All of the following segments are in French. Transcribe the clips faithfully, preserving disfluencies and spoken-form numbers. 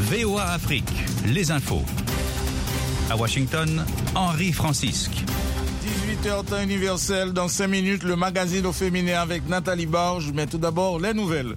V O A Afrique, les infos. À Washington, Henri Francisque. dix-huit heures temps universel, dans cinq minutes, le magazine au féminin avec Nathalie Barge, mais tout d'abord, les nouvelles.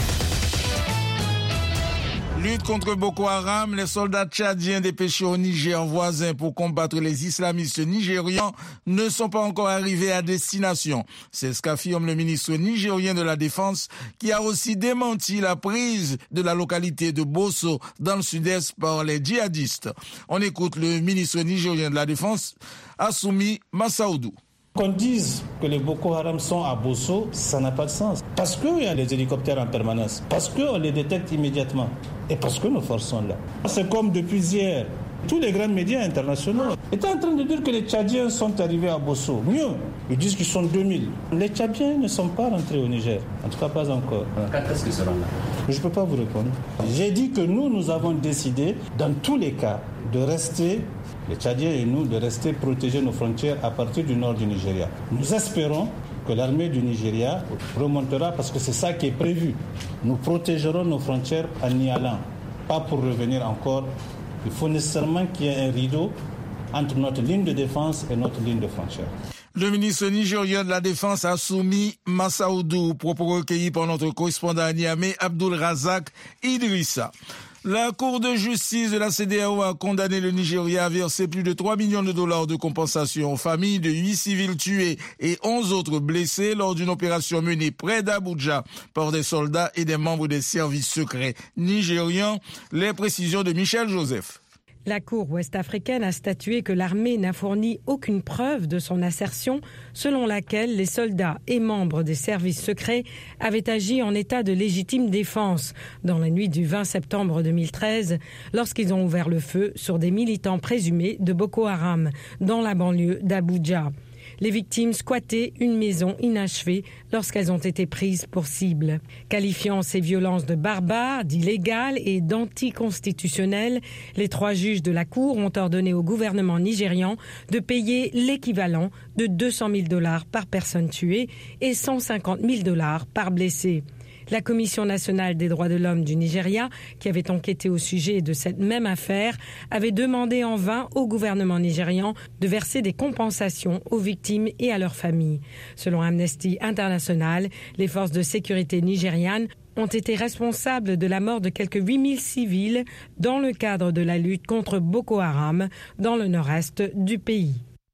Lutte contre Boko Haram, les soldats tchadiens dépêchés au Niger voisin pour combattre les islamistes nigérians ne sont pas encore arrivés à destination. C'est ce qu'affirme le ministre nigérien de la Défense, qui a aussi démenti la prise de la localité de Bosso dans le sud-est par les djihadistes. On écoute le ministre nigérien de la Défense, Assoumi Massaoudou. Qu'on dise que les Boko Haram sont à Bosso, ça n'a pas de sens. Parce qu'il y a des hélicoptères en permanence, parce qu'on les détecte immédiatement et parce que nos forces sont là. C'est comme depuis hier, tous les grands médias internationaux étaient en train de dire que les Tchadiens sont arrivés à Bosso. Mieux, ils disent qu'ils sont deux mille. Les Tchadiens ne sont pas rentrés au Niger, en tout cas pas encore. Quand est-ce qu'ils seront là? Je ne peux pas vous répondre. J'ai dit que nous, nous avons décidé, dans tous les cas, de rester... les Tchadiens et nous, de rester protéger nos frontières à partir du nord du Nigeria. Nous espérons que l'armée du Nigeria remontera parce que c'est ça qui est prévu. Nous protégerons nos frontières en y allant, pas pour revenir encore. Il faut nécessairement qu'il y ait un rideau entre notre ligne de défense et notre ligne de frontière. Le ministre nigérien de la Défense Assoumi Massaoudou, propos recueillis par notre correspondant à Niamey, Abdul Razak Idrissa. La Cour de justice de la C D A O a condamné le Nigeria à verser plus de trois millions de dollars de compensation aux familles de huit civils tués et onze autres blessés lors d'une opération menée près d'Abuja par des soldats et des membres des services secrets nigérians. Les précisions de Michel Joseph. La Cour ouest-africaine a statué que l'armée n'a fourni aucune preuve de son assertion selon laquelle les soldats et membres des services secrets avaient agi en état de légitime défense dans la nuit du vingt septembre deux mille treize lorsqu'ils ont ouvert le feu sur des militants présumés de Boko Haram dans la banlieue d'Abuja. Les victimes squattaient une maison inachevée lorsqu'elles ont été prises pour cible. Qualifiant ces violences de barbares, d'illégales et d'anticonstitutionnelles, les trois juges de la Cour ont ordonné au gouvernement nigérian de payer l'équivalent de deux cent mille dollars par personne tuée et cent cinquante mille dollars par blessé. La Commission nationale des droits de l'homme du Nigeria, qui avait enquêté au sujet de cette même affaire, avait demandé en vain au gouvernement nigérian de verser des compensations aux victimes et à leurs familles. Selon Amnesty International, les forces de sécurité nigérianes ont été responsables de la mort de quelques huit mille civils dans le cadre de la lutte contre Boko Haram dans le nord-est du pays.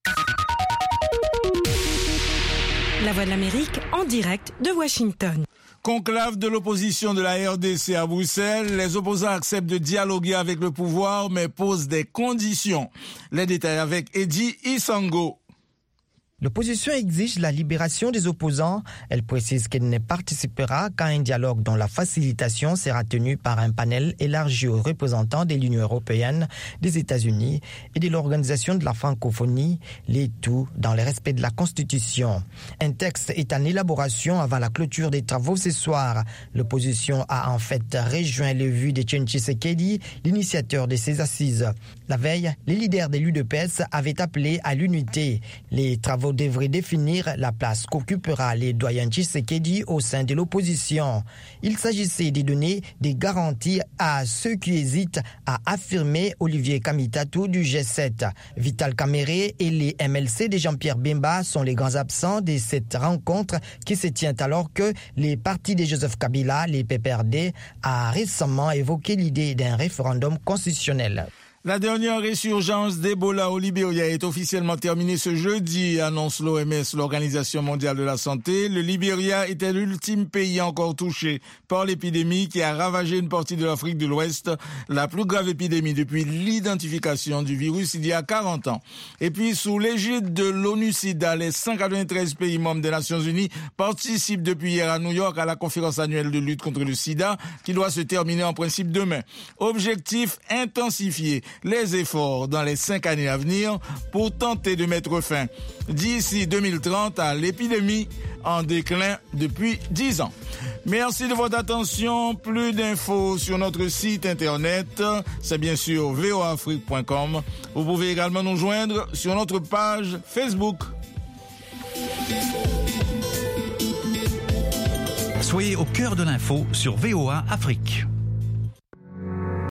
La Voix de l'Amérique en direct de Washington. Conclave de l'opposition de la R D C à Bruxelles, les opposants acceptent de dialoguer avec le pouvoir mais posent des conditions. Les détails avec Eddie Isango. L'opposition exige la libération des opposants. Elle précise qu'elle ne participera qu'à un dialogue dont la facilitation sera tenue par un panel élargi aux représentants de l'Union européenne, des États-Unis et de l'Organisation de la francophonie, les tout dans le respect de la Constitution. Un texte est en élaboration avant la clôture des travaux ce soir. L'opposition a en fait rejoint les vues de Etienne Tshisekedi, l'initiateur de ces assises. La veille, les leaders de l'U D P S avaient appelé à l'unité. Les travaux devrait définir la place qu'occupera les doyens Tshisekedi au sein de l'opposition. Il s'agissait de donner des garanties à ceux qui hésitent, a affirmé Olivier Kamitatou du G sept. Vital Kamere et les M L C de Jean-Pierre Bemba sont les grands absents de cette rencontre qui se tient alors que les partis de Joseph Kabila, les P P R D, a récemment évoqué l'idée d'un référendum constitutionnel. La dernière résurgence d'Ebola au Libéria est officiellement terminée ce jeudi, annonce l'O M S, l'Organisation mondiale de la santé. Le Libéria était l'ultime pays encore touché par l'épidémie qui a ravagé une partie de l'Afrique de l'Ouest, la plus grave épidémie depuis l'identification du virus il y a quarante ans. Et puis, sous l'égide de l'ONU-SIDA, les cent quatre-vingt-treize pays membres des Nations Unies participent depuis hier à New York à la conférence annuelle de lutte contre le sida qui doit se terminer en principe demain. Objectif intensifié. Les efforts dans les cinq années à venir pour tenter de mettre fin d'ici deux mille trente à l'épidémie en déclin depuis dix ans. Merci de votre attention. Plus d'infos sur notre site internet, c'est bien sûr v o a afrique point com. Vous pouvez également nous joindre sur notre page Facebook. Soyez au cœur de l'info sur V O A Afrique.